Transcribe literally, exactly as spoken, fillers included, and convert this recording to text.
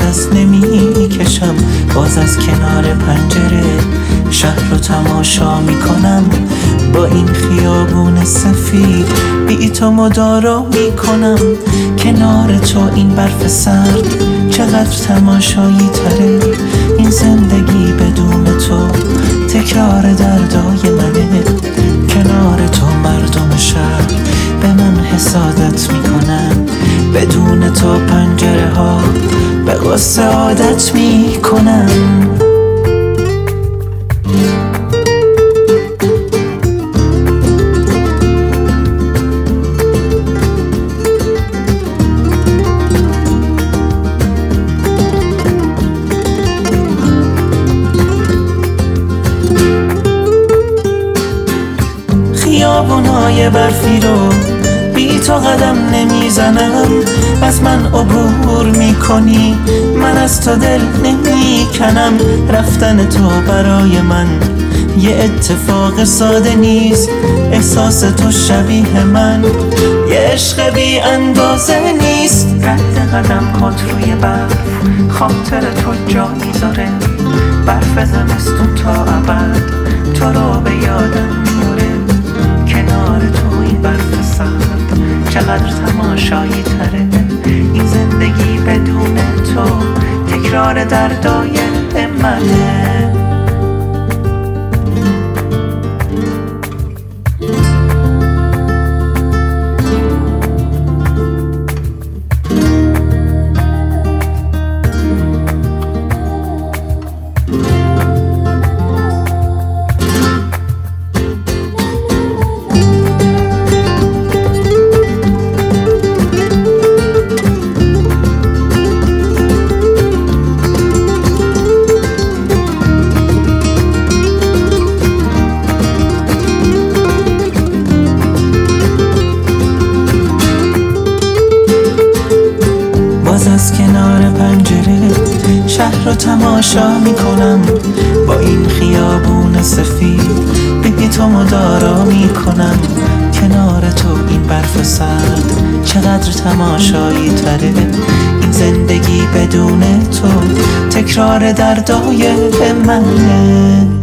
دست نمی کشم. باز از کنار پنجره شهر رو تماشا می کنم. با این خیابون سفید بی تو مدارا می کنم. کنار تو این برف سرد چقدر تماشایی تره. این زندگی بدون تو تکرار دردای منه. کنار تو مردم شهر به من حسادت می کنن. بدون تو پنجره ها به غصه عادت می کنن. خیابونای برفی رو بی تو قدم نمیزنم. از من عبور میکنی من از تو دل نمیکنم. رفتن تو برای من یه اتفاق ساده نیست. احساس تو شبیه من یه عشق بی اندازه نیست. رد قدم هات روی برف خاطر تو جا میذاره. برف زمستون تا ابد تو رو به یادم میاره. کنار تو این برف سرد چقدر تماشایی تره. این زندگی بدون تو تکرار دردای منه. از کنار پنجره شهر رو تماشا میکنم. با این خیابون سفید بی تو مدارا میکنم. کنار تو این برف سرد چقدر تماشایی تره. این زندگی بدون تو تکرار دردای منه.